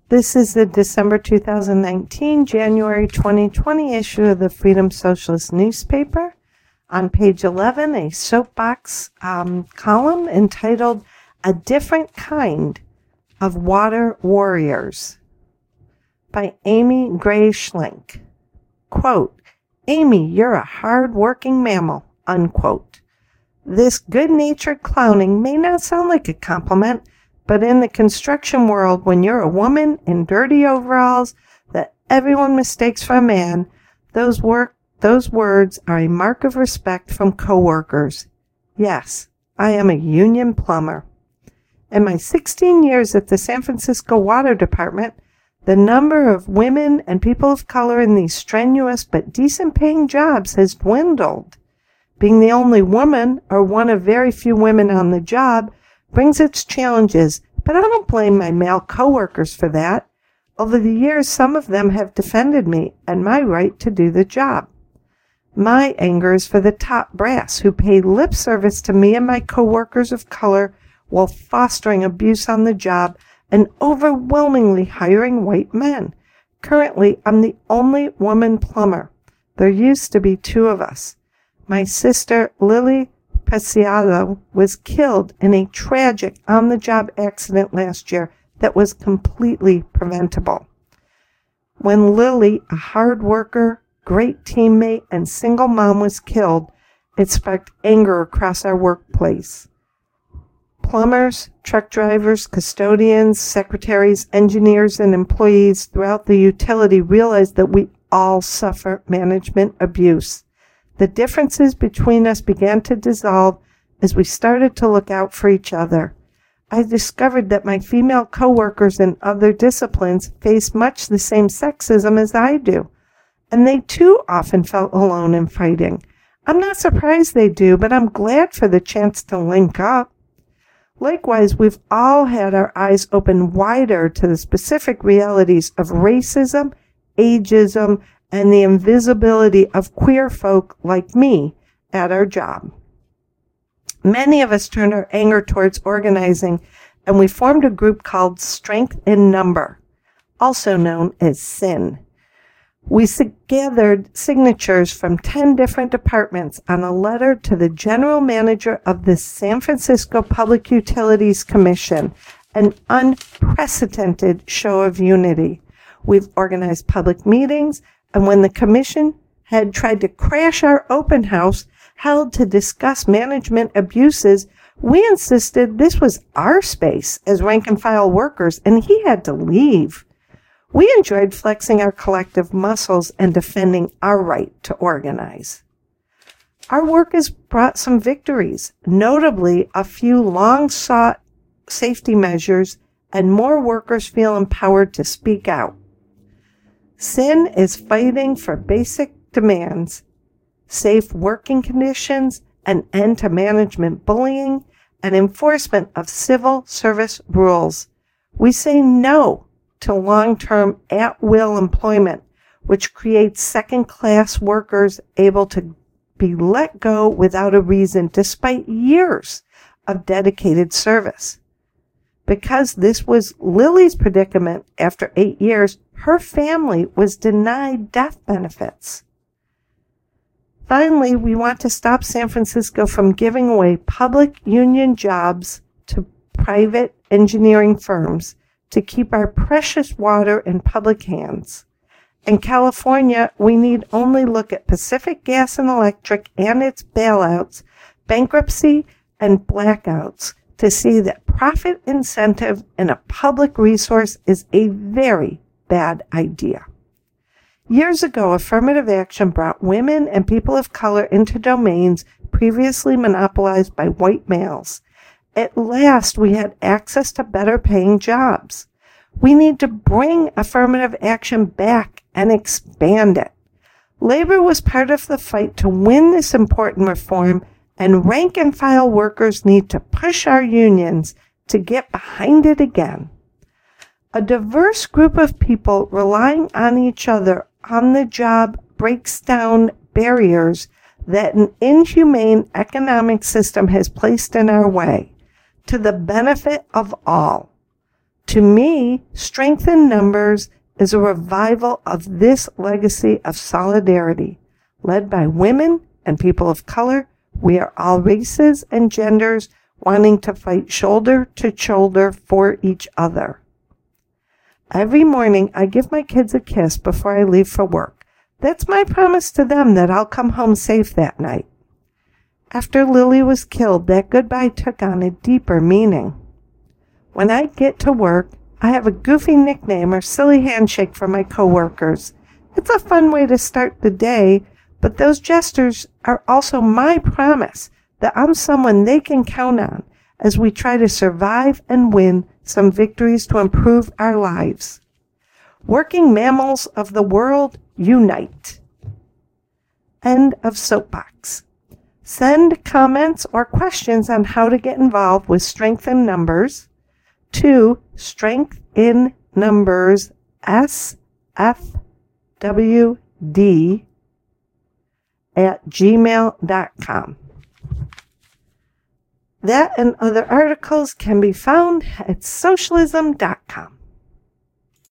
This is the December 2019, January 2020 issue of the Freedom Socialist newspaper. On page 11, a soapbox column entitled A Different Kind of Water Warriors by Amy Gray Schlenk. Quote, "Amy, you're a hard-working mammal," unquote. This good-natured clowning may not sound like a compliment, but in the construction world, when you're a woman in dirty overalls that everyone mistakes for a man, those words are a mark of respect from coworkers. Yes, I am a union plumber. In my 16 years at the San Francisco Water Department, the number of women and people of color in these strenuous but decent-paying jobs has dwindled. Being the only woman, or one of very few women on the job, brings its challenges, but I don't blame my male coworkers for that. Over the years, some of them have defended me and my right to do the job. My anger is for the top brass who pay lip service to me and my coworkers of color while fostering abuse on the job and overwhelmingly hiring white men. Currently, I'm the only woman plumber. There used to be two of us. My sister, Lily Preciado, was killed in a tragic on-the-job accident last year that was completely preventable. When Lily, a hard worker, great teammate, and single mom, was killed, it sparked anger across our workplace. Plumbers, truck drivers, custodians, secretaries, engineers, and employees throughout the utility realized that we all suffer management abuse. The differences between us began to dissolve as we started to look out for each other. I discovered that my female coworkers in other disciplines face much the same sexism as I do, and they too often felt alone in fighting. I'm not surprised they do, but I'm glad for the chance to link up. Likewise, we've all had our eyes open wider to the specific realities of racism, ageism, and the invisibility of queer folk like me at our job. Many of us turned our anger towards organizing, and we formed a group called Strength in Number, also known as SIN. We gathered signatures from 10 different departments on a letter to the general manager of the San Francisco Public Utilities Commission, an unprecedented show of unity. We've organized public meetings, and when the commission had tried to crash our open house held to discuss management abuses, we insisted this was our space as rank-and-file workers, and he had to leave. We enjoyed flexing our collective muscles and defending our right to organize. Our work has brought some victories, notably a few long-sought safety measures, and more workers feel empowered to speak out. SIN is fighting for basic demands, safe working conditions, an end to management bullying, and enforcement of civil service rules. We say no to long-term at-will employment, which creates second-class workers able to be let go without a reason despite years of dedicated service. Because this was Lily's predicament after 8 years, her family was denied death benefits. Finally, we want to stop San Francisco from giving away public union jobs to private engineering firms to keep our precious water in public hands. In California, we need only look at Pacific Gas and Electric and its bailouts, bankruptcy, and blackouts to see that profit incentive in a public resource is a very bad idea. Years ago, affirmative action brought women and people of color into domains previously monopolized by white males. At last, we had access to better paying jobs. We need to bring affirmative action back and expand it. Labor was part of the fight to win this important reform, and rank-and-file workers need to push our unions to get behind it again. A diverse group of people relying on each other on the job breaks down barriers that an inhumane economic system has placed in our way, to the benefit of all. To me, Strength in Numbers is a revival of this legacy of solidarity. Led by women and people of color, we are all races and genders wanting to fight shoulder to shoulder for each other. Every morning, I give my kids a kiss before I leave for work. That's my promise to them that I'll come home safe that night. After Lily was killed, that goodbye took on a deeper meaning. When I get to work, I have a goofy nickname or silly handshake for my coworkers. It's a fun way to start the day, but those gestures are also my promise that I'm someone they can count on as we try to survive and win some victories to improve our lives. Working mammals of the world, unite. End of soapbox. Send comments or questions on how to get involved with Strength in Numbers to Strength in Numbers SFWD @gmail.com. That and other articles can be found at socialism.com.